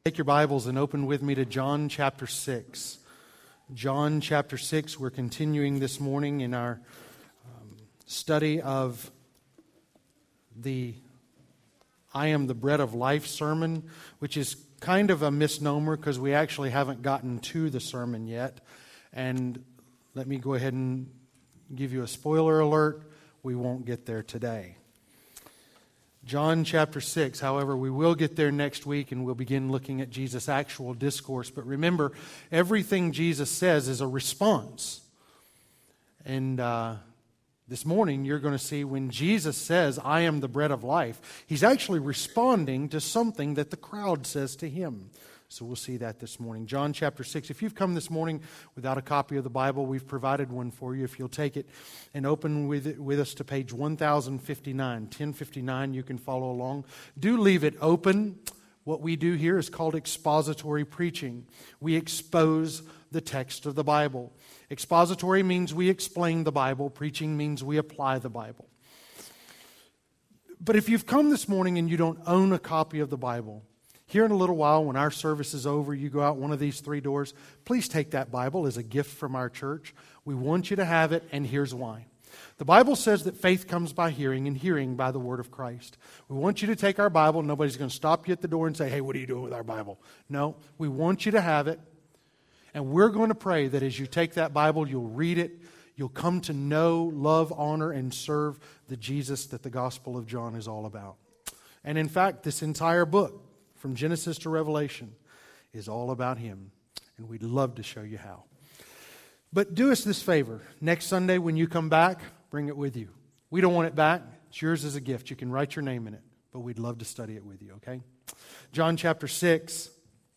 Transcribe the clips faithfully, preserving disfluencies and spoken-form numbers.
Take your Bibles and open with me to John chapter six. John chapter six, we're continuing this morning in our um, study of the I Am the Bread of Life sermon, which is kind of a misnomer because we actually haven't gotten to the sermon yet. And let me go ahead and give you a spoiler alert, we won't get there today. John chapter six, however, we will get there next week and we'll begin looking at Jesus' actual discourse. But remember, everything Jesus says is a response. And uh, this morning you're going to see when Jesus says, I am the bread of life, He's actually responding to something that the crowd says to Him. So we'll see that this morning. John chapter six. If you've come this morning without a copy of the Bible, we've provided one for you. If you'll take it and open with it, with us to page one thousand fifty-nine. ten fifty-nine, you can follow along. Do leave it open. What we do here is called expository preaching. We expose the text of the Bible. Expository means we explain the Bible. Preaching means we apply the Bible. But if you've come this morning and you don't own a copy of the Bible, here in a little while, when our service is over, you go out one of these three doors. Please take that Bible as a gift from our church. We want you to have it, and here's why. The Bible says that faith comes by hearing, and hearing by the word of Christ. We want you to take our Bible. Nobody's going to stop you at the door and say, hey, what are you doing with our Bible? No, we want you to have it, and we're going to pray that as you take that Bible, you'll read it, you'll come to know, love, honor, and serve the Jesus that the Gospel of John is all about. And in fact, this entire book, from Genesis to Revelation, is all about Him. And we'd love to show you how. But do us this favor. Next Sunday when you come back, bring it with you. We don't want it back. It's yours as a gift. You can write your name in it. But we'd love to study it with you, okay? John chapter six.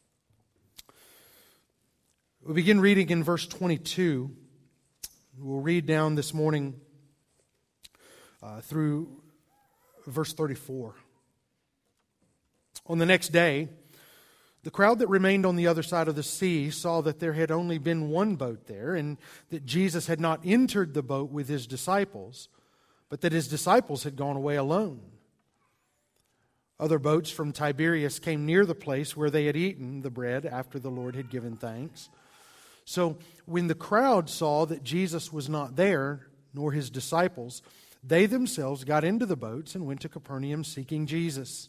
We'll begin reading in verse twenty-two. We'll read down this morning uh, through verse thirty-four. On the next day, the crowd that remained on the other side of the sea saw that there had only been one boat there, and that Jesus had not entered the boat with His disciples, but that His disciples had gone away alone. Other boats from Tiberias came near the place where they had eaten the bread after the Lord had given thanks. So when the crowd saw that Jesus was not there, nor His disciples, they themselves got into the boats and went to Capernaum seeking Jesus.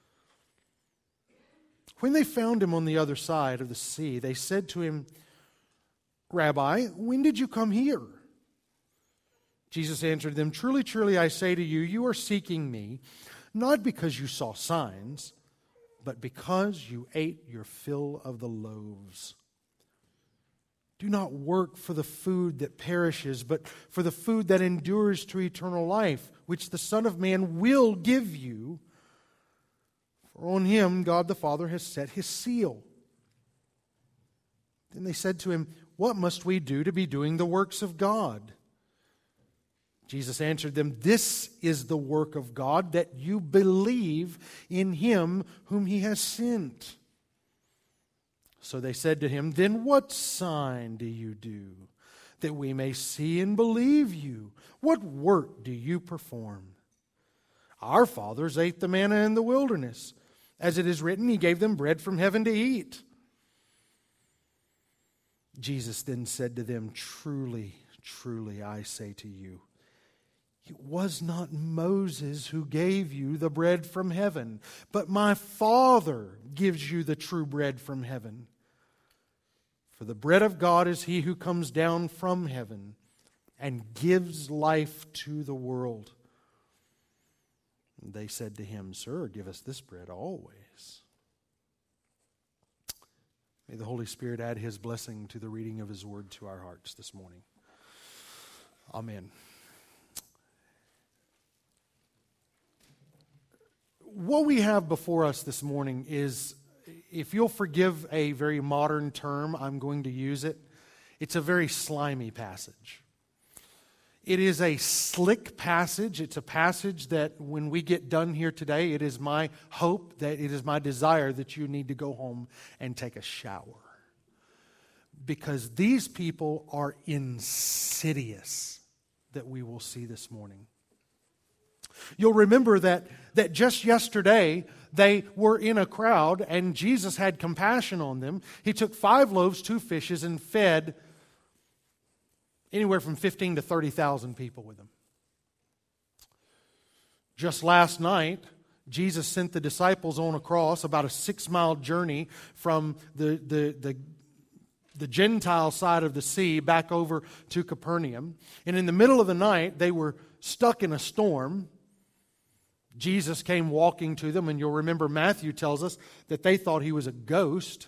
When they found Him on the other side of the sea, they said to Him, Rabbi, when did you come here? Jesus answered them, Truly, truly, I say to you, you are seeking me, not because you saw signs, but because you ate your fill of the loaves. Do not work for the food that perishes, but for the food that endures to eternal life, which the Son of Man will give you. For on Him God the Father has set His seal. Then they said to Him, What must we do to be doing the works of God? Jesus answered them, This is the work of God, that you believe in Him whom He has sent. So they said to Him, Then what sign do you do, that we may see and believe you? What work do you perform? Our fathers ate the manna in the wilderness. As it is written, He gave them bread from heaven to eat. Jesus then said to them, Truly, truly, I say to you, it was not Moses who gave you the bread from heaven, but my Father gives you the true bread from heaven. For the bread of God is He who comes down from heaven and gives life to the world. They said to Him, Sir, give us this bread always. May the Holy Spirit add His blessing to the reading of His word to our hearts this morning. Amen. What we have before us this morning is, if you'll forgive a very modern term, I'm going to use it. It's a very slimy passage. It is a slick passage. It's a passage that when we get done here today, it is my hope, that it is my desire that you need to go home and take a shower. Because these people are insidious, that we will see this morning. You'll remember that, that just yesterday, They were in a crowd, and Jesus had compassion on them. He took five loaves, two fishes, and fed anywhere from fifteen to thirty thousand people with them. Just last night, Jesus sent the disciples on a cross, about a six-mile journey from the, the, the, the Gentile side of the sea back over to Capernaum. And in the middle of the night, they were stuck in a storm. Jesus came walking to them, and you'll remember Matthew tells us that they thought he was a ghost.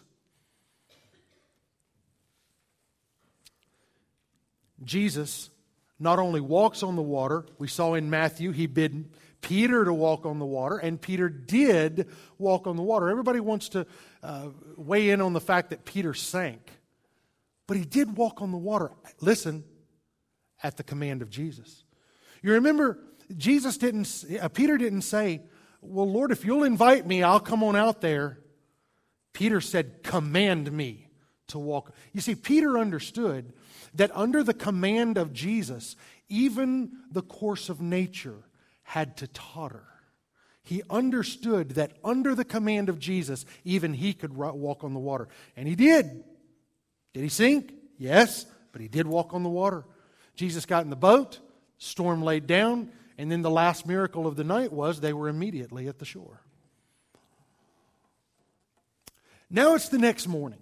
Jesus not only walks on the water, we saw in Matthew, he bid Peter to walk on the water, and Peter did walk on the water. Everybody wants to uh, weigh in on the fact that Peter sank, but he did walk on the water. Listen, at the command of Jesus. You remember, Jesus didn't, uh, Peter didn't say, well, Lord, if you'll invite me, I'll come on out there. Peter said, command me to walk. You see, Peter understood that under the command of Jesus, even the course of nature had to totter. He understood that under the command of Jesus, even he could walk on the water. And he did. Did he sink? Yes, but he did walk on the water. Jesus got in the boat, storm laid down, and then the last miracle of the night was they were immediately at the shore. Now it's the next morning.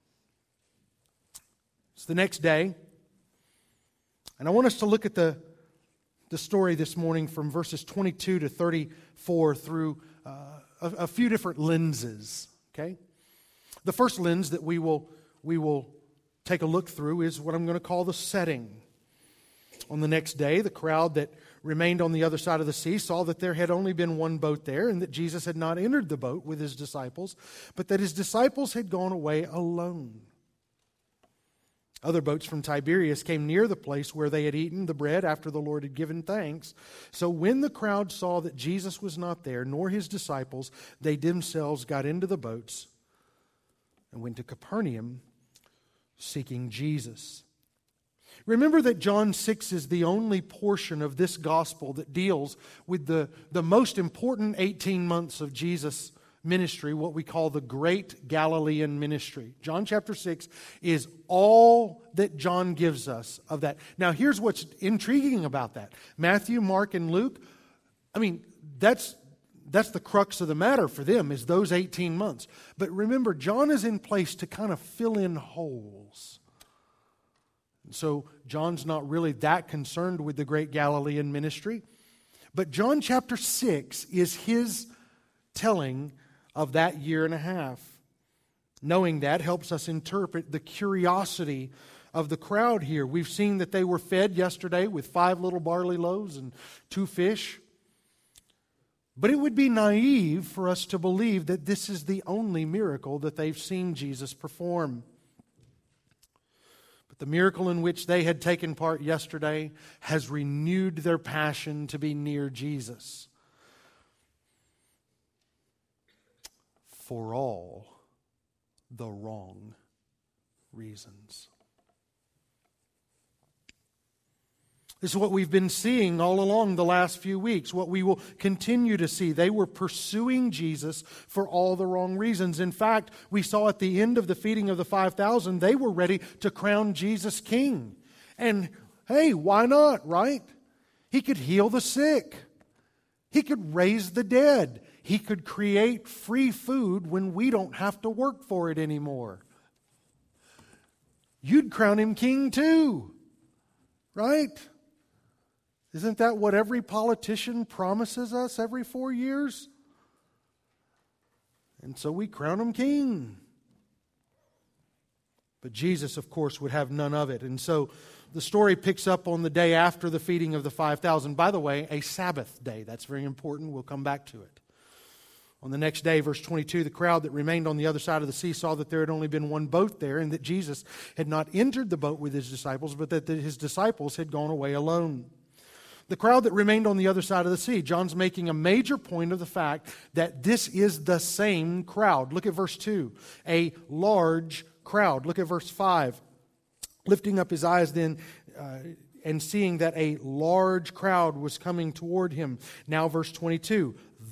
It's the next day. And I want us to look at the the story this morning from verses twenty-two to thirty-four through uh, a, a few different lenses. Okay, the first lens that we will we will take a look through is what I'm going to call the setting. On the next day, the crowd that remained on the other side of the sea saw that there had only been one boat there, and that Jesus had not entered the boat with his disciples, but that his disciples had gone away alone. Other boats from Tiberias came near the place where they had eaten the bread after the Lord had given thanks. So when the crowd saw that Jesus was not there, nor his disciples, they themselves got into the boats and went to Capernaum seeking Jesus. Remember that John six is the only portion of this gospel that deals with the, the most important eighteen months of Jesus' ministry, what we call the Great Galilean Ministry. John chapter six is all that John gives us of that. Now, here's what's intriguing about that. Matthew, Mark, and Luke, I mean, that's that's the crux of the matter for them, is those eighteen months. But remember, John is in place to kind of fill in holes. And so John's not really that concerned with the Great Galilean Ministry. But John chapter six is his telling of that year and a half. Knowing that helps us interpret the curiosity of the crowd here. We've seen that they were fed yesterday with five little barley loaves and two fish. But it would be naive for us to believe that this is the only miracle that they've seen Jesus perform. But the miracle in which they had taken part yesterday has renewed their passion to be near Jesus. For all the wrong reasons. This is what we've been seeing all along the last few weeks, what we will continue to see. They were pursuing Jesus for all the wrong reasons. In fact, we saw at the end of the feeding of the five thousand, they were ready to crown Jesus king. And hey, why not, right? He could heal the sick. He could raise the dead. He could create free food when we don't have to work for it anymore. You'd crown him king too, right? Isn't that what every politician promises us every four years? And so we crown him king. But Jesus, of course, would have none of it. And so the story picks up on the day after the feeding of the five thousand. By the way, a Sabbath day. That's very important. We'll come back to it. On the next day, verse twenty-two, the crowd that remained on the other side of the sea saw that there had only been one boat there, and that Jesus had not entered the boat with his disciples, but that his disciples had gone away alone. The crowd that remained on the other side of the sea, John's making a major point of the fact that this is the same crowd. Look at verse two, a large crowd. Look at verse five. Lifting up his eyes then, uh, and seeing that a large crowd was coming toward him. Now verse twenty-two,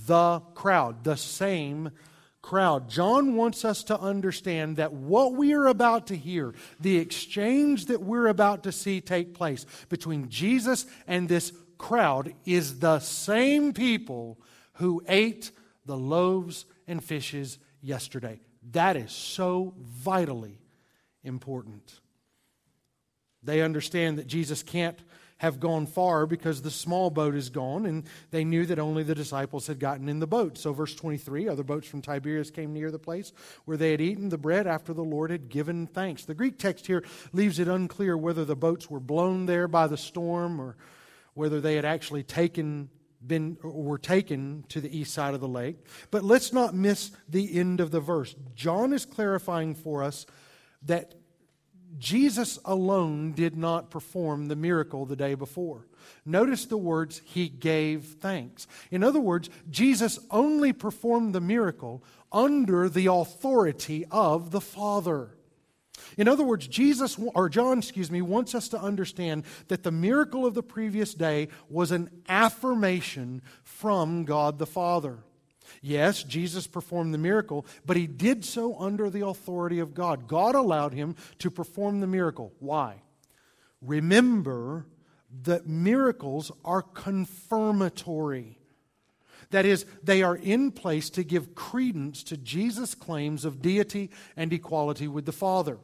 the crowd, the same crowd. John wants us to understand that what we are about to hear, the exchange that we're about to see take place between Jesus and this crowd, is the same people who ate the loaves and fishes yesterday. That is so vitally important. They understand that Jesus can't have gone far because the small boat is gone, and they knew that only the disciples had gotten in the boat. So verse twenty-three, other boats from Tiberias came near the place where they had eaten the bread after the Lord had given thanks. The Greek text here leaves it unclear whether the boats were blown there by the storm or whether they had actually taken been or were taken to the east side of the lake. But let's not miss the end of the verse. John is clarifying for us that Jesus alone did not perform the miracle the day before. Notice the words, He gave thanks. In other words, Jesus only performed the miracle under the authority of the Father. In other words, Jesus, or John, excuse me, wants us to understand that the miracle of the previous day was an affirmation from God the Father. Yes, Jesus performed the miracle, but He did so under the authority of God. God allowed Him to perform the miracle. Why? Remember that miracles are confirmatory. That is, they are in place to give credence to Jesus' claims of deity and equality with the Father.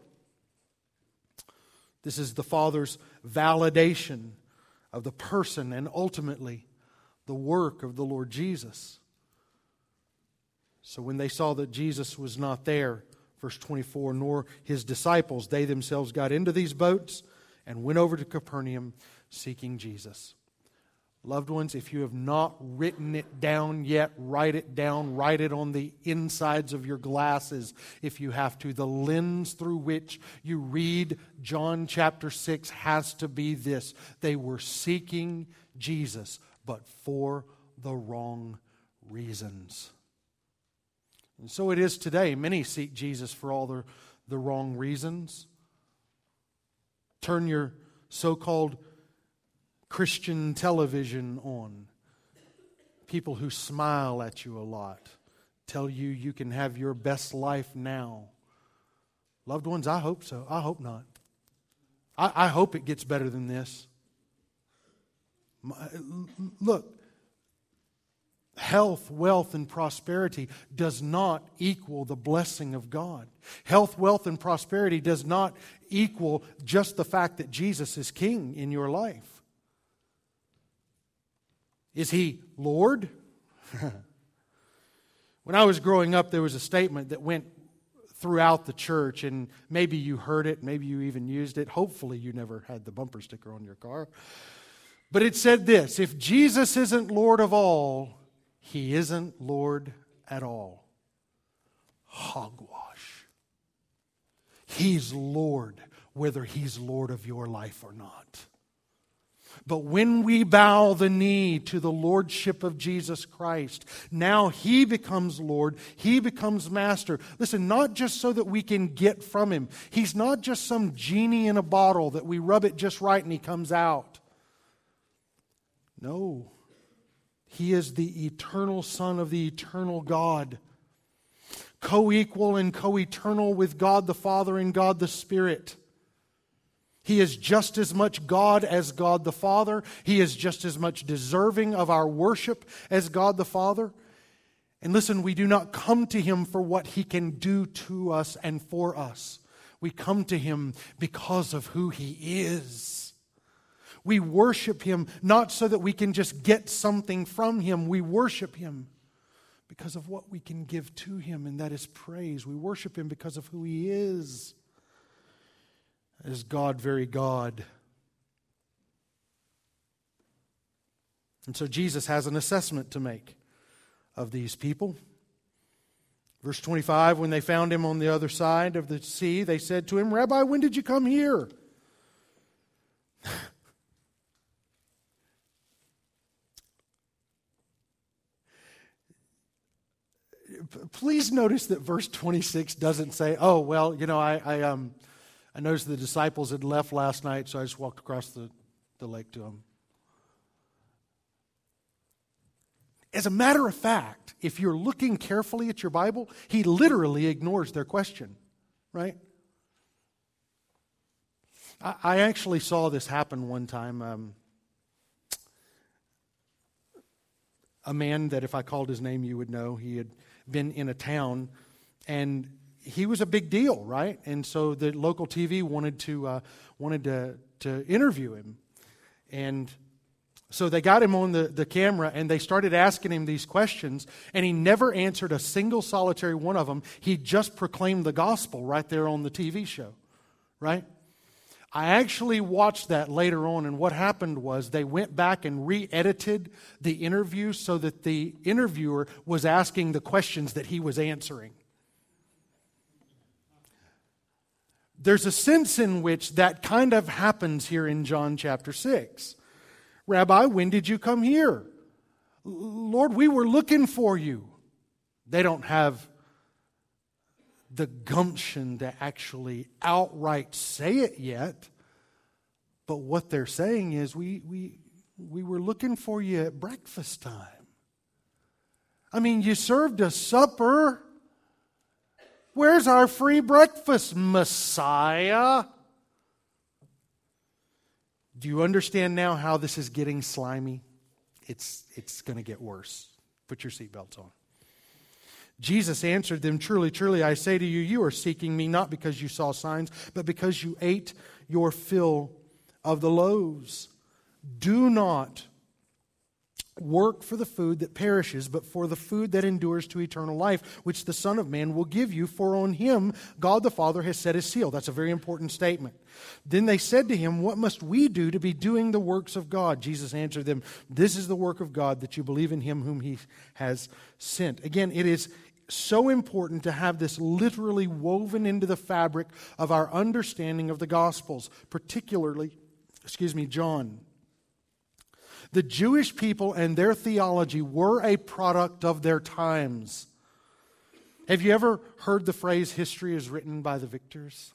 This is the Father's validation of the person and ultimately the work of the Lord Jesus. So when they saw that Jesus was not there, verse twenty-four, nor His disciples, they themselves got into these boats and went over to Capernaum seeking Jesus. Loved ones, if you have not written it down yet, write it down. Write it on the insides of your glasses if you have to. The lens through which you read John chapter six has to be this. They were seeking Jesus, but for the wrong reasons. And so it is today. Many seek Jesus for all the, the wrong reasons. Turn your so-called Christian television on. People who smile at you a lot tell you you can have your best life now. Loved ones, I hope so. I hope not. I, I hope it gets better than this. Look, health, wealth, and prosperity does not equal the blessing of God. Health, wealth, and prosperity does not equal just the fact that Jesus is King in your life. Is He Lord? When I was growing up, there was a statement that went throughout the church, and maybe you heard it, maybe you even used it. Hopefully you never had the bumper sticker on your car. But it said this: if Jesus isn't Lord of all, He isn't Lord at all. Hogwash. He's Lord whether He's Lord of your life or not. But when we bow the knee to the Lordship of Jesus Christ, now He becomes Lord, He becomes Master. Listen, not just so that we can get from Him. He's not just some genie in a bottle that we rub it just right and He comes out. No. He is the eternal Son of the eternal God, co-equal and co-eternal with God the Father and God the Spirit. He is just as much God as God the Father. He is just as much deserving of our worship as God the Father. And listen, we do not come to Him for what He can do to us and for us. We come to Him because of who He is. We worship Him not so that we can just get something from Him. We worship Him because of what we can give to Him, and that is praise. We worship Him because of who He is. As God, very God. And so Jesus has an assessment to make of these people. Verse twenty-five, when they found Him on the other side of the sea, they said to Him, Rabbi, when did you come here? Please notice that verse twenty-six doesn't say, oh, well, you know, I, I um I noticed the disciples had left last night, so I just walked across the, the lake to them. As a matter of fact, if you're looking carefully at your Bible, he literally ignores their question, right? I, I actually saw this happen one time. Um, a man that if I called his name, you would know. He had been in a town, and he was a big deal, right? And so the local T V wanted to uh, wanted to to interview him, and so they got him on the, the camera, and they started asking him these questions, and he never answered a single solitary one of them. He just proclaimed the gospel right there on the T V show, right? I actually watched that later on, and what happened was they went back and re-edited the interview so that the interviewer was asking the questions that he was answering. There's a sense in which that kind of happens here in John chapter six. Rabbi, when did you come here? Lord, we were looking for you. They don't have the gumption to actually outright say it yet. But what they're saying is, we, we, we were looking for you at breakfast time. I mean, you served us supper. Where's our free breakfast, Messiah? Do you understand now how this is getting slimy? It's, it's going to get worse. Put your seatbelts on. Jesus answered them, "Truly, truly, I say to you, you are seeking me not because you saw signs, but because you ate your fill of the loaves. Do not work for the food that perishes, but for the food that endures to eternal life, which the Son of Man will give you, for on him God the Father has set his seal." That's a very important statement. Then they said to him, "What must we do to be doing the works of God?" Jesus answered them, "This is the work of God, that you believe in him whom he has sent." Again, it is so important to have this literally woven into the fabric of our understanding of the Gospels, particularly, excuse me, John. The Jewish people and their theology were a product of their times. Have you ever heard the phrase, "history is written by the victors"?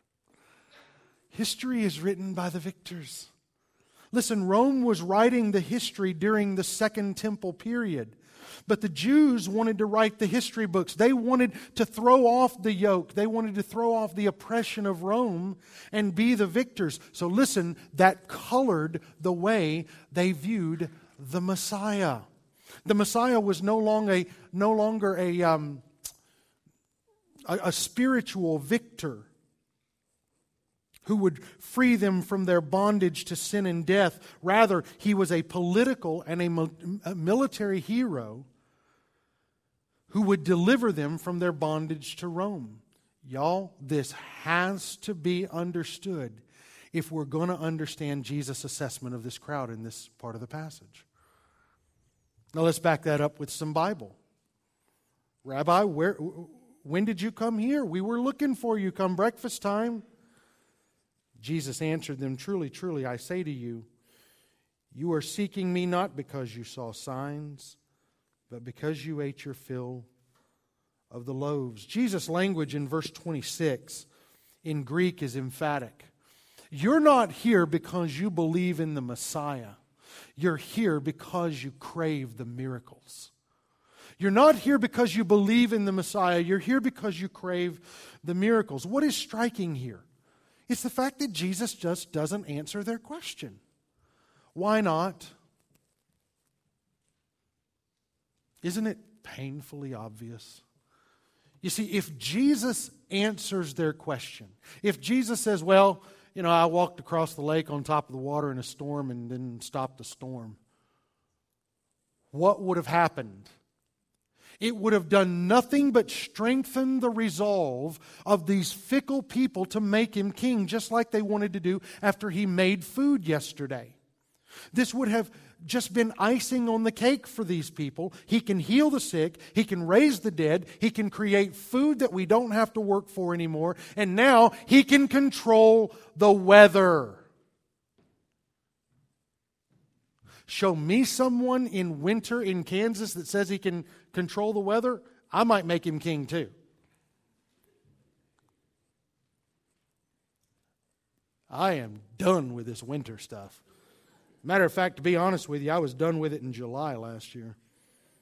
History is written by the victors. Listen, Rome was writing the history during the Second Temple period. But the Jews wanted to write the history books. They wanted to throw off the yoke. They wanted to throw off the oppression of Rome and be the victors. So listen, that colored the way they viewed the Messiah. The Messiah was no longer a, no longer a, um, a, a spiritual victor who would free them from their bondage to sin and death. Rather, he was a political and a, a military hero who would deliver them from their bondage to Rome. Y'all, this has to be understood if we're going to understand Jesus' assessment of this crowd in this part of the passage. Now let's back that up with some Bible. "Rabbi, where, when did you come here? We were looking for you come breakfast time." Jesus answered them, "Truly, truly, I say to you, you are seeking me not because you saw signs, but because you ate your fill of the loaves." Jesus' language in verse twenty-six in Greek is emphatic. You're not here because you believe in the Messiah. You're here because you crave the miracles. You're not here because you believe in the Messiah. You're here because you crave the miracles. What is striking here? It's the fact that Jesus just doesn't answer their question. Why not? Isn't it painfully obvious? You see, if Jesus answers their question, if Jesus says, "Well, you know, I walked across the lake on top of the water in a storm and then stopped the storm," what would have happened? It would have done nothing but strengthen the resolve of these fickle people to make him king, just like they wanted to do after he made food yesterday. This would have just been icing on the cake for these people. He can heal the sick. He can raise the dead. He can create food that we don't have to work for anymore. And now he can control the weather. Show me someone in winter in Kansas that says he can control the weather, I might make him king too. I am done with this winter stuff. Matter of fact, to be honest with you, I was done with it in July last year.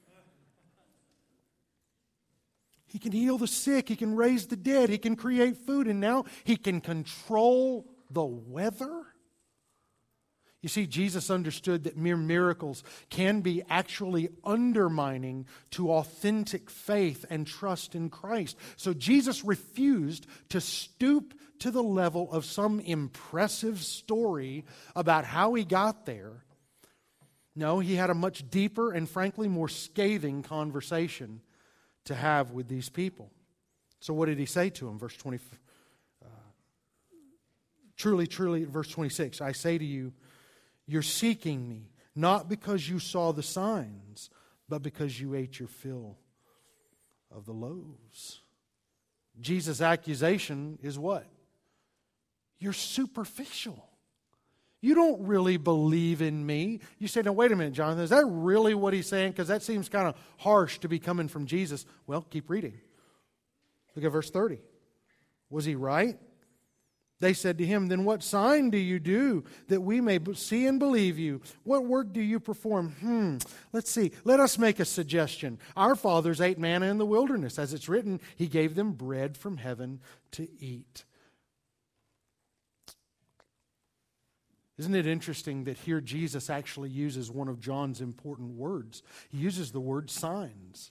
He can heal the sick. He can raise the dead. He can create food. And now He can control the weather. You see, Jesus understood that mere miracles can be actually undermining to authentic faith and trust in Christ. So Jesus refused to stoop to the level of some impressive story about how He got there. No, He had a much deeper and frankly more scathing conversation to have with these people. So what did He say to them? Verse twenty. Uh, truly, truly, verse twenty-six, I say to you, you're seeking me, not because you saw the signs, but because you ate your fill of the loaves. Jesus' accusation is what? You're superficial. You don't really believe in me. You say, now wait a minute, Jonathan, is that really what He's saying? Because that seems kind of harsh to be coming from Jesus. Well, keep reading. Look at verse thirty. Was He right? They said to Him, then what sign do you do that we may see and believe you? What work do you perform? Hmm, let's see. Let us make a suggestion. Our fathers ate manna in the wilderness. As it's written, He gave them bread from heaven to eat. Isn't it interesting that here Jesus actually uses one of John's important words? He uses the word signs.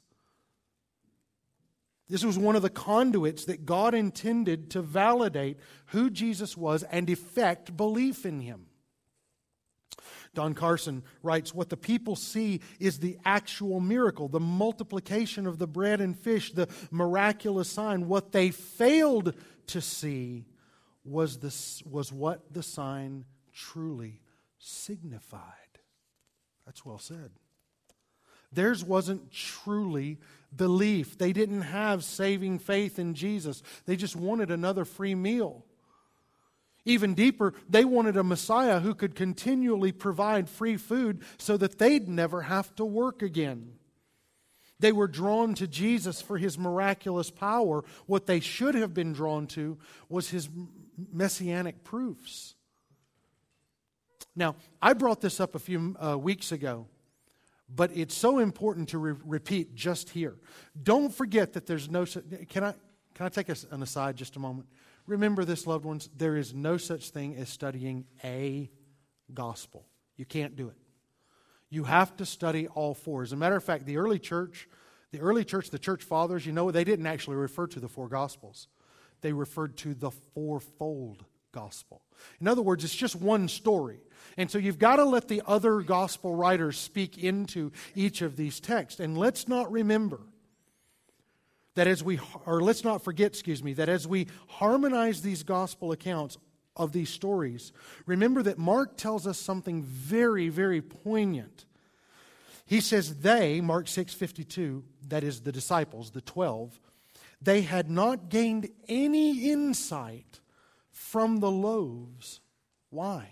This was one of the conduits that God intended to validate who Jesus was and effect belief in Him. Don Carson writes, what the people see is the actual miracle, the multiplication of the bread and fish, the miraculous sign. What they failed to see was, this, was what the sign truly signified. That's well said. Theirs wasn't truly belief. They didn't have saving faith in Jesus. They just wanted another free meal. Even deeper, they wanted a Messiah who could continually provide free food so that they'd never have to work again. They were drawn to Jesus for His miraculous power. What they should have been drawn to was His messianic proofs. Now, I brought this up a few uh, weeks ago. But it's so important to re- repeat just here. Don't forget that there's no... Can I, can I take us an aside just a moment? Remember this, loved ones. There is no such thing as studying a gospel. You can't do it. You have to study all four. As a matter of fact, the early church, the early church, the church fathers, you know, they didn't actually refer to the four gospels. They referred to the fourfold gospel. In other words, it's just one story. And so you've got to let the other gospel writers speak into each of these texts. And let's not remember that as we, or let's not forget, excuse me, that as we harmonize these gospel accounts of these stories, remember that Mark tells us something very, very poignant. He says they, Mark six fifty-two, that is the disciples, the twelve, they had not gained any insight from the loaves. Why?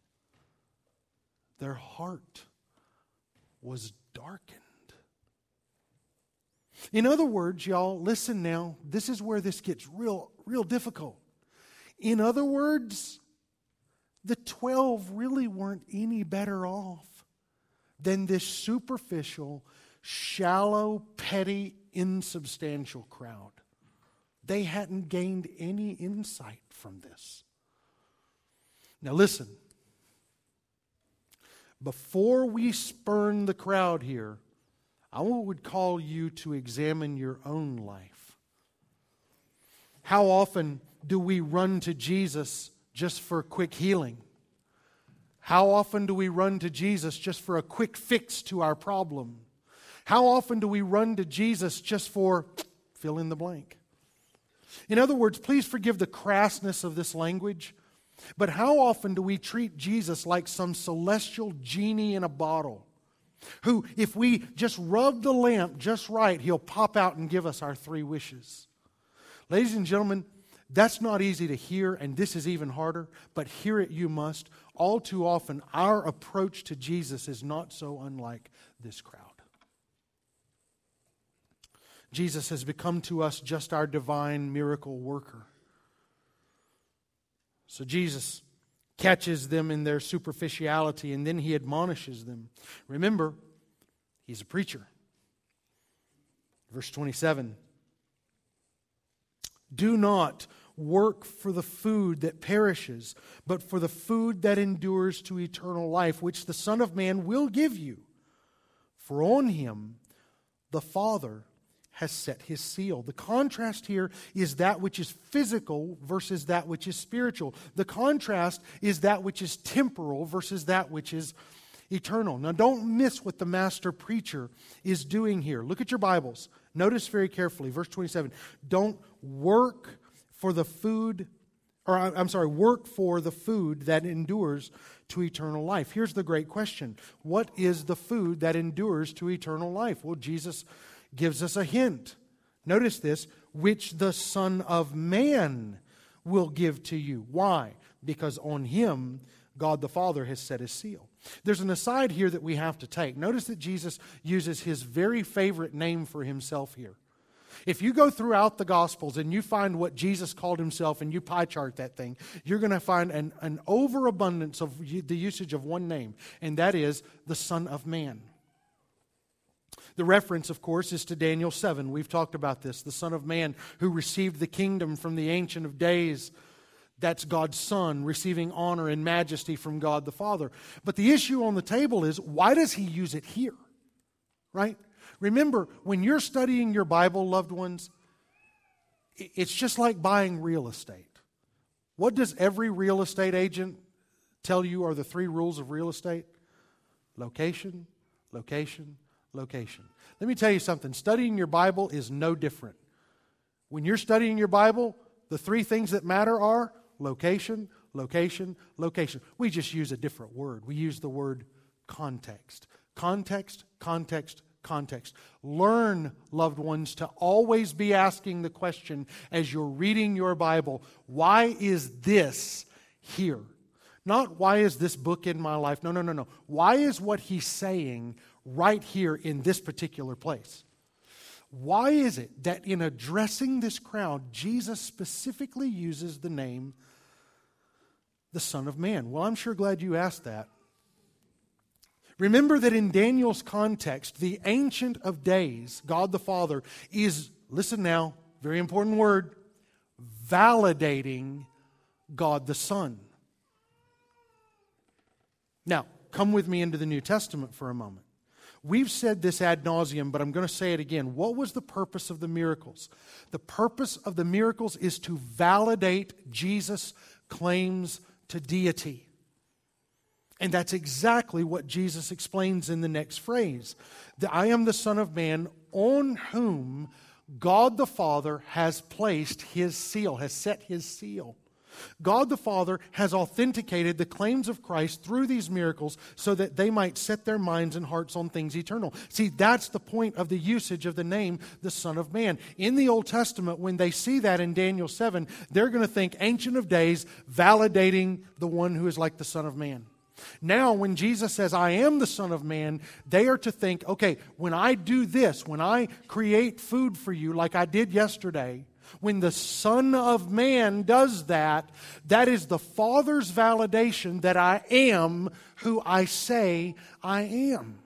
Their heart was darkened. In other words, y'all, listen now. This is where this gets real, real difficult. In other words, the twelve really weren't any better off than this superficial, shallow, petty, insubstantial crowd. They hadn't gained any insight from this. Now listen. Before we spurn the crowd here, I would call you to examine your own life. How often do we run to Jesus just for quick healing? How often do we run to Jesus just for a quick fix to our problem? How often do we run to Jesus just for fill in the blank? In other words, please forgive the crassness of this language, but how often do we treat Jesus like some celestial genie in a bottle who, if we just rub the lamp just right, He'll pop out and give us our three wishes? Ladies and gentlemen, that's not easy to hear, and this is even harder, but hear it you must. All too often, our approach to Jesus is not so unlike this crowd. Jesus has become to us just our divine miracle worker. So Jesus catches them in their superficiality, and then He admonishes them. Remember, He's a preacher. Verse twenty-seven, Do not work for the food that perishes, but for the food that endures to eternal life, which the Son of Man will give you. For on him the Father has set his seal. The contrast here is that which is physical versus that which is spiritual. The contrast is that which is temporal versus that which is eternal. Now don't miss what the master preacher is doing here. Look at your Bibles. Notice very carefully, verse twenty-seven. Don't work for the food, or I'm sorry, work for the food that endures to eternal life. Here's the great question. What is the food that endures to eternal life? Well, Jesus gives us a hint. Notice this, which the Son of Man will give to you. Why? Because on him, God the Father has set his seal. There's an aside here that we have to take. Notice that Jesus uses his very favorite name for himself here. If you go throughout the Gospels and you find what Jesus called himself and you pie chart that thing, you're going to find an, an overabundance of the usage of one name, and that is the Son of Man. The reference, of course, is to Daniel seven. We've talked about this. The Son of Man who received the kingdom from the Ancient of Days. That's God's Son receiving honor and majesty from God the Father. But the issue on the table is, why does he use it here? Right? Remember, when you're studying your Bible, loved ones, it's just like buying real estate. What does every real estate agent tell you are the three rules of real estate? Location, location, location. Let me tell you something. Studying your Bible is no different. When you're studying your Bible, the three things that matter are location, location, location. We just use a different word. We use the word context. Context, context, context. Learn, loved ones, to always be asking the question as you're reading your Bible, why is this here? Not why is this book in my life? No, no, no, no. Why is what he's saying right here in this particular place? Why is it that in addressing this crowd, Jesus specifically uses the name the Son of Man? Well, I'm sure glad you asked that. Remember that in Daniel's context, the Ancient of Days, God the Father, is, listen now, very important word, validating God the Son. Now, come with me into the New Testament for a moment. We've said this ad nauseum, but I'm going to say it again. What was the purpose of the miracles? The purpose of the miracles is to validate Jesus' claims to deity. And that's exactly what Jesus explains in the next phrase. That I am the Son of Man on whom God the Father has placed his seal, has set his seal. God the Father has authenticated the claims of Christ through these miracles so that they might set their minds and hearts on things eternal. See, that's the point of the usage of the name, the Son of Man. In the Old Testament, when they see that in Daniel seven, they're going to think Ancient of Days, validating the one who is like the Son of Man. Now, when Jesus says, I am the Son of Man, they are to think, okay, when I do this, when I create food for you like I did yesterday, when the Son of Man does that, that is the Father's validation that I am who I say I am.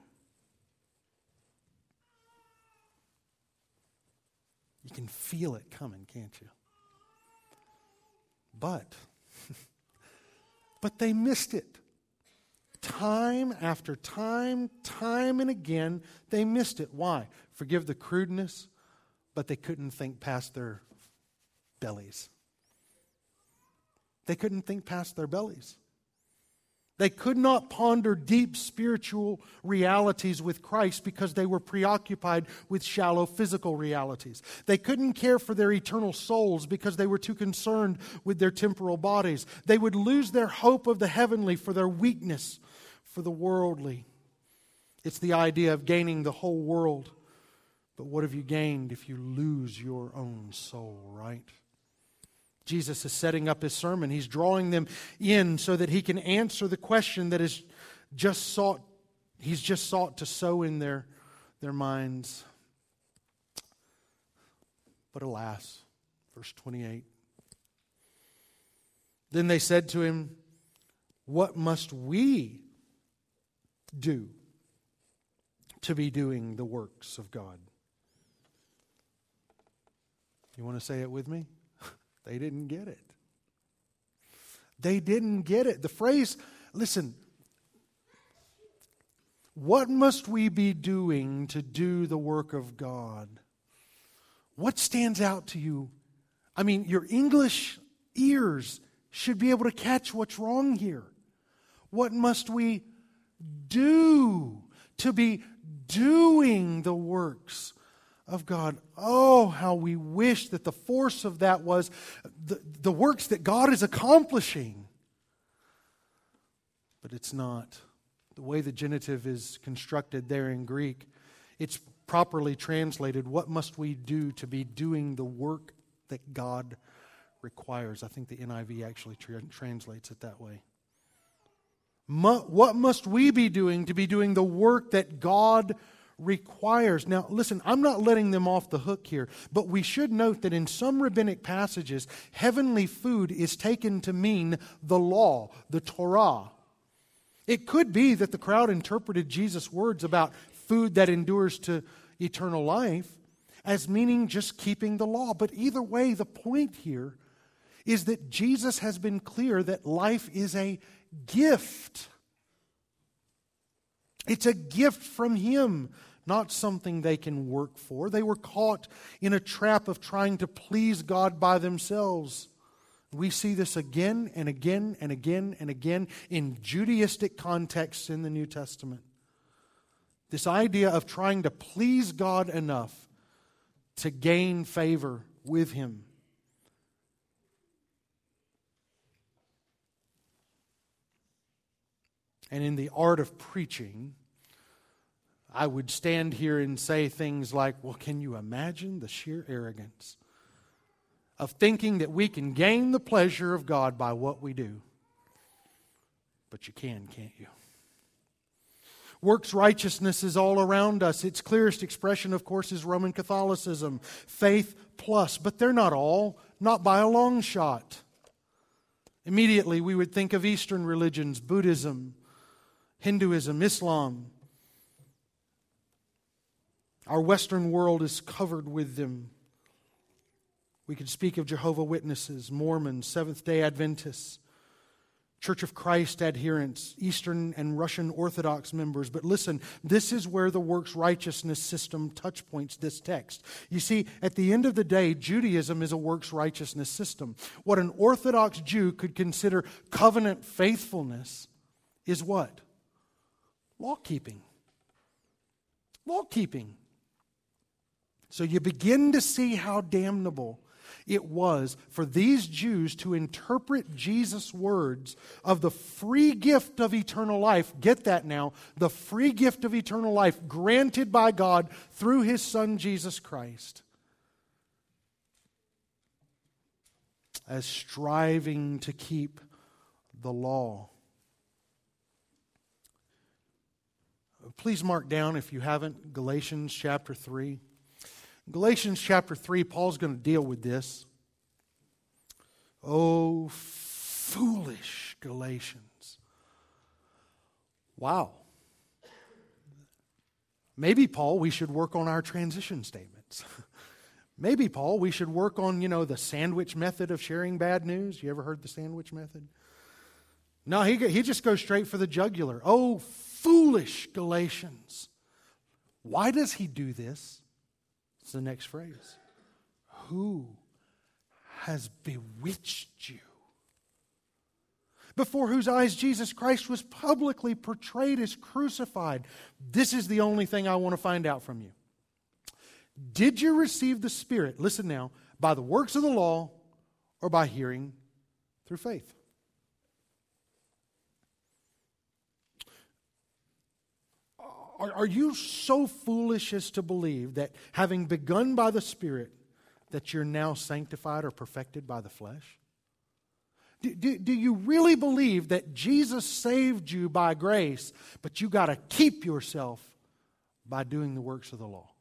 You can feel it coming, can't you? But, but they missed it. Time after time, time and again, they missed it. Why? Forgive the crudeness, but they couldn't think past their bellies. They couldn't think past their bellies. They could not ponder deep spiritual realities with Christ because they were preoccupied with shallow physical realities. They couldn't care for their eternal souls because they were too concerned with their temporal bodies. They would lose their hope of the heavenly for their weakness for the worldly. It's the idea of gaining the whole world. But what have you gained if you lose your own soul, right? Jesus is setting up his sermon. He's drawing them in so that he can answer the question that is just sought, he's just sought to sow in their, their minds. But alas, verse twenty-eight. Then they said to him, what must we do to be doing the works of God? You want to say it with me? They didn't get it. They didn't get it. The phrase, listen, what must we be doing to do the work of God? What stands out to you? I mean, your English ears should be able to catch what's wrong here. What must we do to be doing the works of God? Oh, how we wish that the force of that was the, the works that God is accomplishing. But it's not. The way the genitive is constructed there in Greek, it's properly translated, what must we do to be doing the work that God requires? I think the N I V actually tra- translates it that way. Mu- what must we be doing to be doing the work that God requires? Now, listen, I'm not letting them off the hook here, but we should note that in some rabbinic passages, heavenly food is taken to mean the law, the Torah. It could be that the crowd interpreted Jesus' words about food that endures to eternal life as meaning just keeping the law. But either way, the point here is that Jesus has been clear that life is a gift. It's a gift from Him, not something they can work for. They were caught in a trap of trying to please God by themselves. We see this again and again and again and again in Judaistic contexts in the New Testament. This idea of trying to please God enough to gain favor with Him. And in the art of preaching, I would stand here and say things like, well, can you imagine the sheer arrogance of thinking that we can gain the pleasure of God by what we do? But you can, can't you? Works righteousness is all around us. Its clearest expression, of course, is Roman Catholicism. Faith plus. But they're not all, not by a long shot. Immediately we would think of Eastern religions, Buddhism, Hinduism, Islam. Our Western world is covered with them. We could speak of Jehovah's Witnesses, Mormons, Seventh-day Adventists, Church of Christ adherents, Eastern and Russian Orthodox members. But listen, this is where the works righteousness system touch points this text. You see, at the end of the day, Judaism is a works righteousness system. What an Orthodox Jew could consider covenant faithfulness is what? Law-keeping. Law-keeping. So you begin to see how damnable it was for these Jews to interpret Jesus' words of the free gift of eternal life. Get that now. The free gift of eternal life granted by God through His Son Jesus Christ as striving to keep the law. Please mark down, if you haven't, Galatians chapter three. Galatians chapter three, Paul's going to deal with this. Oh, foolish Galatians. Wow. Maybe, Paul, we should work on our transition statements. Maybe, Paul, we should work on, you know, the sandwich method of sharing bad news. You ever heard the sandwich method? No, he, he just goes straight for the jugular. Oh, foolish Galatians. Why does he do this? It's the next phrase. Who has bewitched you? Before whose eyes Jesus Christ was publicly portrayed as crucified. This is the only thing I want to find out from you. Did you receive the Spirit, listen now, by the works of the law or by hearing through faith? Are, are you so foolish as to believe that having begun by the Spirit, that you're now sanctified or perfected by the flesh? Do, do, do you really believe that Jesus saved you by grace, but you got to keep yourself by doing the works of the law?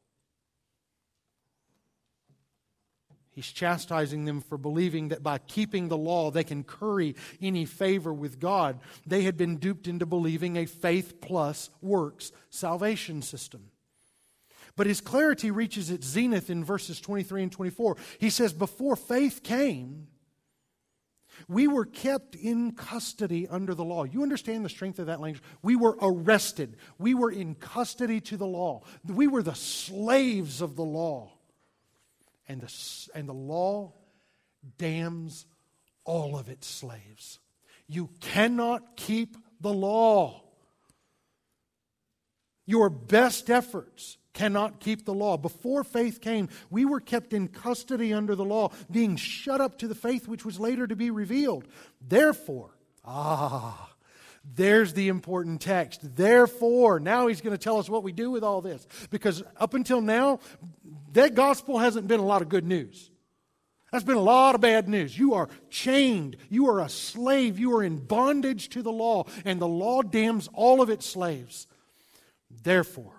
He's chastising them for believing that by keeping the law they can curry any favor with God. They had been duped into believing a faith plus works salvation system. But his clarity reaches its zenith in verses twenty-three and twenty-four. He says, before faith came, We were kept in custody under the law. You understand the strength of that language? We were arrested. We were in custody to the law. We were the slaves of the law. And the, and the law damns all of its slaves. You cannot keep the law. Your best efforts cannot keep the law. Before faith came, we were kept in custody under the law, being shut up to the faith which was later to be revealed. Therefore, ah, there's the important text. Therefore, now he's going to tell us what we do with all this. Because up until now, that gospel hasn't been a lot of good news. That's been a lot of bad news. You are chained. You are a slave. You are in bondage to the law. And the law damns all of its slaves. Therefore,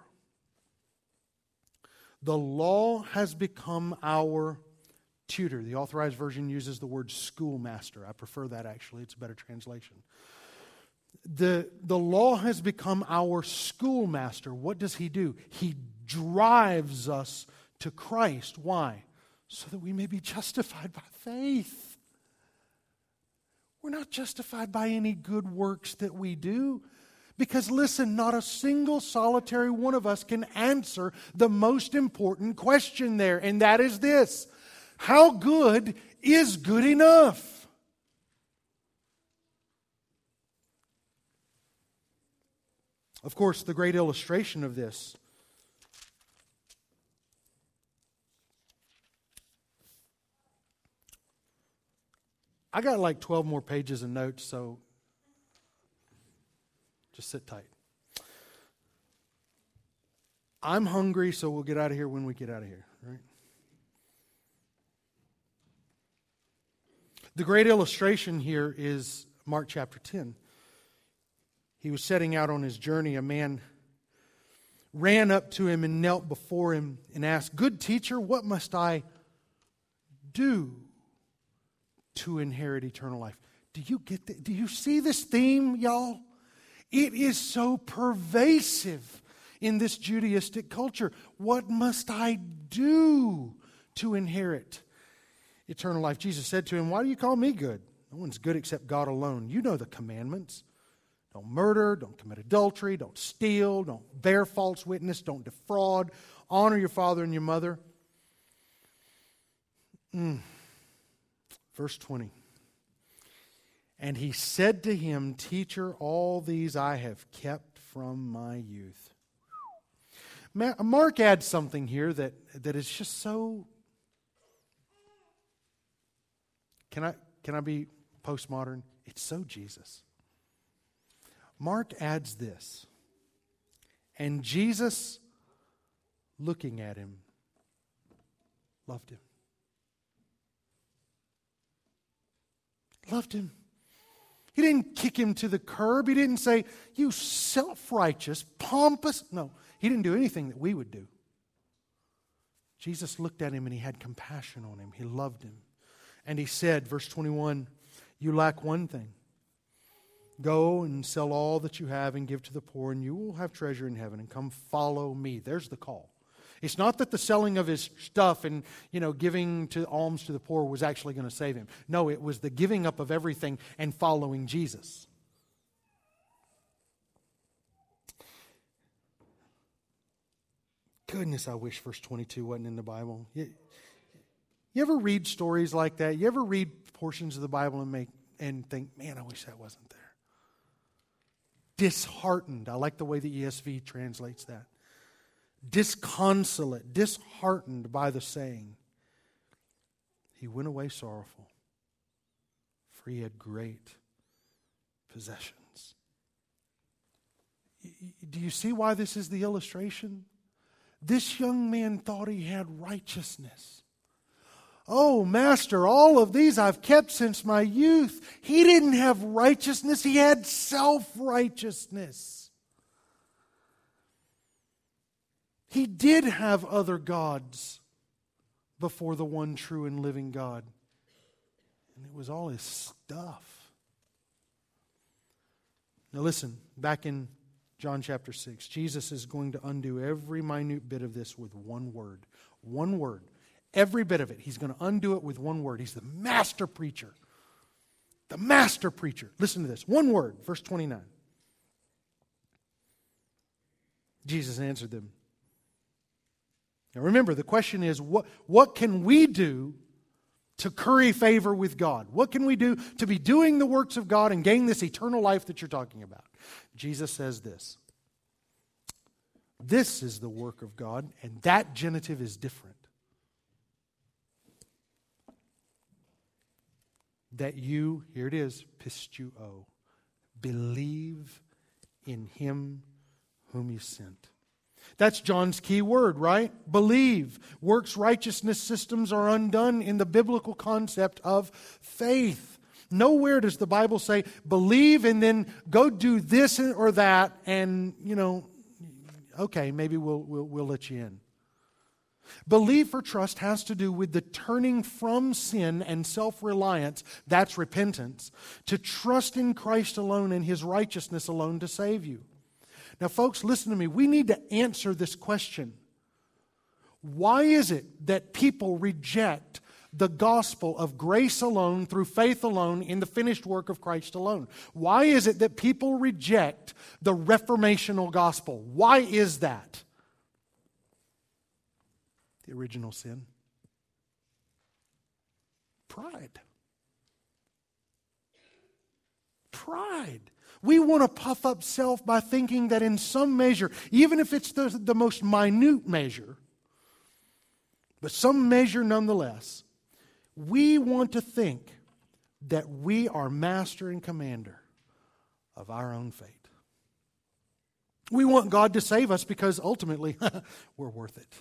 the law has become our tutor. The Authorized Version uses the word schoolmaster. I prefer that actually. It's a better translation. The, the law has become our schoolmaster. What does he do? He drives us to Christ. Why? So that we may be justified by faith. We're not justified by any good works that we do. Because listen, not a single solitary one of us can answer the most important question there, and that is this: how good is good enough? Of course, the great illustration of this I got like twelve more pages of notes, so just sit tight. I'm hungry, so we'll get out of here when we get out of here, right? The great illustration here is Mark chapter ten. He was setting out on his journey. A man ran up to him and knelt before him and asked, "Good teacher, what must I do to inherit eternal life?" Do you get that? Do you see this theme, y'all? It is so pervasive in this Judaistic culture. What must I do to inherit eternal life? Jesus said to him, "Why do you call me good? No one's good except God alone. You know the commandments. Don't murder, don't commit adultery, don't steal, don't bear false witness, don't defraud, honor your father and your mother." Mm. Verse twenty. And he said to him, "Teacher, all these I have kept from my youth." Mark adds something here that, that is just so... Can I, can I be postmodern? It's so Jesus. Mark adds this. And Jesus, looking at him, loved him. Loved him. He didn't kick him to the curb. He didn't say, "You self-righteous, pompous." No, he didn't do anything that we would do. Jesus looked at him and he had compassion on him. He loved him. And he said, verse twenty-one, "You lack one thing. Go and sell all that you have and give to the poor, and you will have treasure in heaven, and come follow me." There's the call. It's not that the selling of his stuff and, you know, giving to alms to the poor was actually going to save him. No, it was the giving up of everything and following Jesus. Goodness, I wish verse twenty-two wasn't in the Bible. You, you ever read stories like that? You ever read portions of the Bible and make and think, "Man, I wish that wasn't there." Disheartened. I like the way the E S V translates that. Disconsolate, disheartened by the saying, he went away sorrowful, for he had great possessions. Do you see why this is the illustration? This young man thought he had righteousness. "Oh, Master, all of these I've kept since my youth." He didn't have righteousness, he had self-righteousness. He did have other gods before the one true and living God. And it was all his stuff. Now listen, back in John chapter six, Jesus is going to undo every minute bit of this with one word. One word. Every bit of it. He's going to undo it with one word. He's the master preacher. The master preacher. Listen to this. One word, verse twenty-nine. Jesus answered them. Now remember, the question is, what, what can we do to curry favor with God? What can we do to be doing the works of God and gain this eternal life that you're talking about? Jesus says this. This is the work of God, and that genitive is different. That you, here it is, pistuo, believe in Him whom He sent. That's John's key word, right? Believe. Works righteousness systems are undone in the biblical concept of faith. Nowhere does the Bible say, believe and then go do this or that and, you know, okay, maybe we'll, we'll, we'll let you in. Belief or trust has to do with the turning from sin and self-reliance, that's repentance, to trust in Christ alone and His righteousness alone to save you. Now, folks, listen to me. We need to answer this question. Why is it that people reject the gospel of grace alone, through faith alone, in the finished work of Christ alone? Why is it that people reject the reformational gospel? Why is that? The original sin. Pride. Pride. We want to puff up self by thinking that in some measure, even if it's the, the most minute measure, but some measure nonetheless, we want to think that we are master and commander of our own fate. We want God to save us because ultimately we're worth it.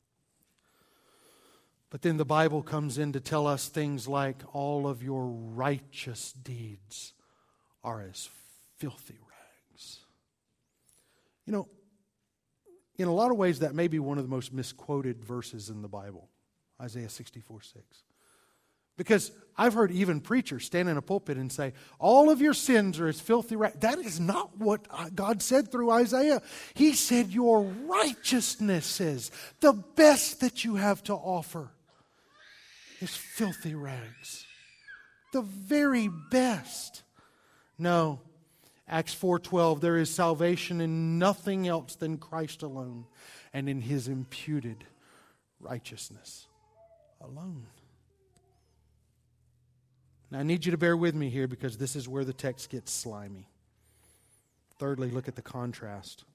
But then the Bible comes in to tell us things like all of your righteous deeds are as filthy rags. You know, in a lot of ways that may be one of the most misquoted verses in the Bible, Isaiah sixty-four six. Because I've heard even preachers stand in a pulpit and say, all of your sins are as filthy rags. That is not what God said through Isaiah. He said your righteousnesses, the best that you have to offer, is filthy rags. The very best. No. Acts four twelve, there is salvation in nothing else than Christ alone and in His imputed righteousness alone. Now I need you to bear with me here because this is where the text gets slimy. Thirdly, look at the contrast.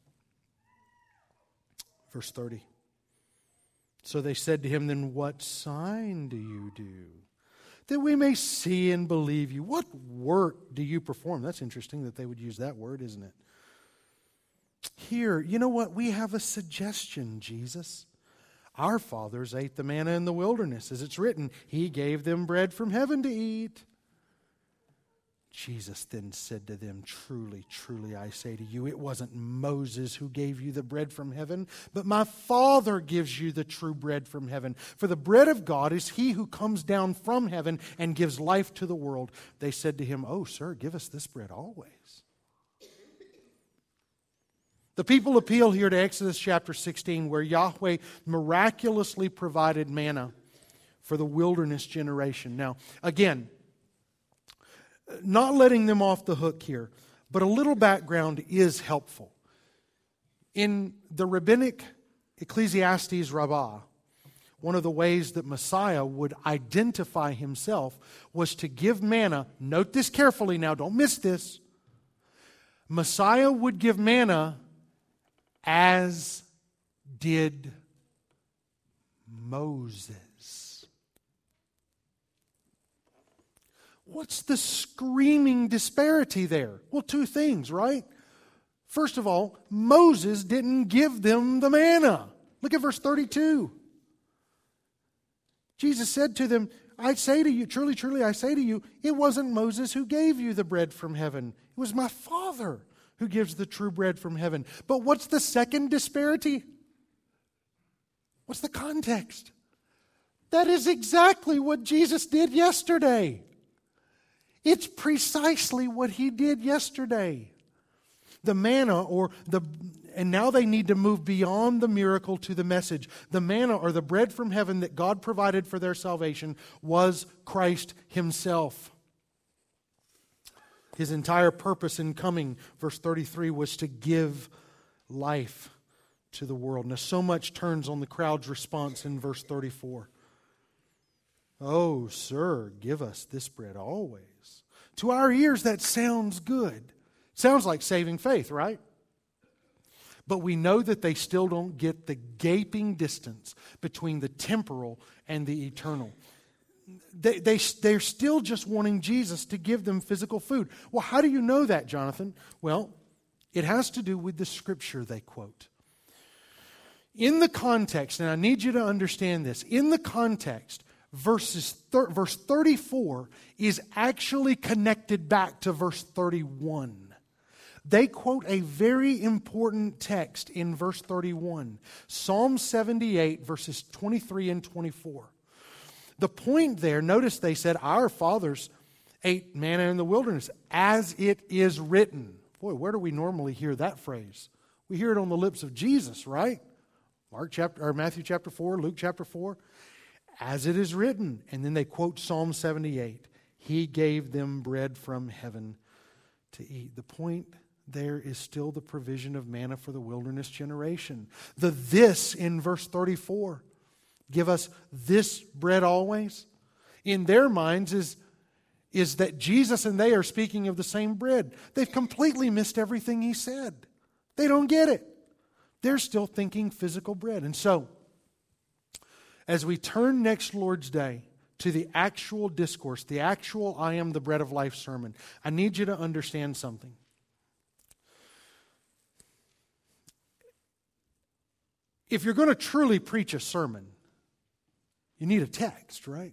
Verse thirty. So they said to him, then what sign do you do, that we may see and believe you? What work do you perform? That's interesting that they would use that word, isn't it? Here, you know what? We have a suggestion, Jesus. Our fathers ate the manna in the wilderness. As it's written, He gave them bread from heaven to eat. Jesus then said to them, truly, truly, I say to you, it wasn't Moses who gave you the bread from heaven, but my Father gives you the true bread from heaven. For the bread of God is He who comes down from heaven and gives life to the world. They said to Him, oh, sir, give us this bread always. The people appeal here to Exodus chapter sixteen, where Yahweh miraculously provided manna for the wilderness generation. Now, again, not letting them off the hook here, but a little background is helpful. In the rabbinic Ecclesiastes Rabbah, one of the ways that Messiah would identify Himself was to give manna. Note this carefully now, don't miss this. Messiah would give manna as did Moses. What's the screaming disparity there? Well, two things, right? First of all, Moses didn't give them the manna. Look at verse thirty-two. Jesus said to them, I say to you, truly, truly, I say to you, it wasn't Moses who gave you the bread from heaven. It was my Father who gives the true bread from heaven. But what's the second disparity? What's the context? That is exactly what Jesus did yesterday. It's precisely what He did yesterday. The manna, or the, and now they need to move beyond the miracle to the message. The manna, or the bread from heaven that God provided for their salvation, was Christ Himself. His entire purpose in coming, verse thirty-three, was to give life to the world. Now, so much turns on the crowd's response in verse thirty-four. Oh, sir, give us this bread always. To our ears, that sounds good. Sounds like saving faith, right? But we know that they still don't get the gaping distance between the temporal and the eternal. They, they, they're still just wanting Jesus to give them physical food. Well, how do you know that, Jonathan? Well, it has to do with the scripture they quote. In the context, and I need you to understand this, in the context, verses thir- verse thirty-four is actually connected back to verse thirty-one. They quote a very important text in verse thirty-one, Psalm seventy-eight, verses twenty-three and twenty-four. The point there, notice they said, our fathers ate manna in the wilderness, as it is written. Boy, where do we normally hear that phrase? We hear it on the lips of Jesus, right? Mark chapter or Matthew chapter four, Luke chapter four. As it is written. And then they quote Psalm seventy-eight. He gave them bread from heaven to eat. The point there is still the provision of manna for the wilderness generation. The this in verse thirty-four. Give us this bread always. In their minds is, is that Jesus and they are speaking of the same bread. They've completely missed everything he said. They don't get it. They're still thinking physical bread. And so, as we turn next Lord's Day to the actual discourse, the actual I am the bread of life sermon, I need you to understand something. If you're going to truly preach a sermon, you need a text, right?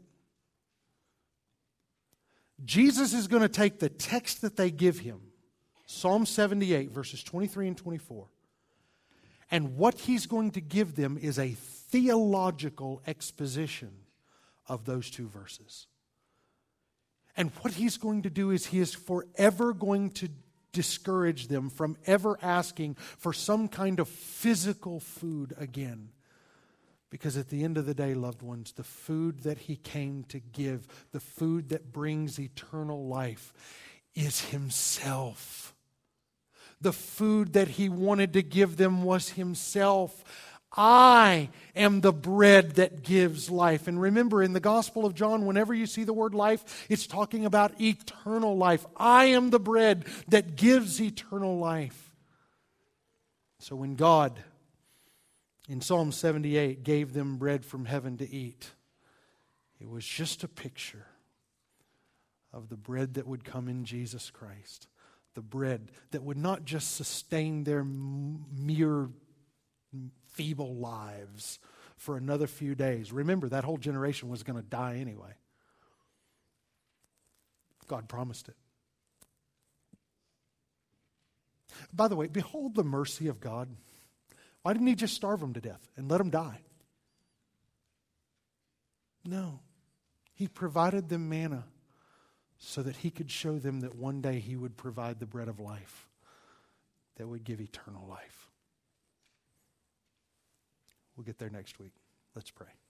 Jesus is going to take the text that they give him, Psalm seventy-eight, verses twenty-three and twenty-four, and what he's going to give them is a theological exposition of those two verses. And what he's going to do is he is forever going to discourage them from ever asking for some kind of physical food again. Because at the end of the day, loved ones, the food that he came to give, the food that brings eternal life, is himself. The food that he wanted to give them was himself. I am the bread that gives life. And remember, in the Gospel of John, whenever you see the word life, it's talking about eternal life. I am the bread that gives eternal life. So when God, in Psalm seventy-eight, gave them bread from heaven to eat, it was just a picture of the bread that would come in Jesus Christ. The bread that would not just sustain their mere feeble lives for another few days. Remember, that whole generation was going to die anyway. God promised it. By the way, behold the mercy of God. Why didn't he just starve them to death and let them die? No. He provided them manna so that he could show them that one day he would provide the bread of life that would give eternal life. We'll get there next week. Let's pray.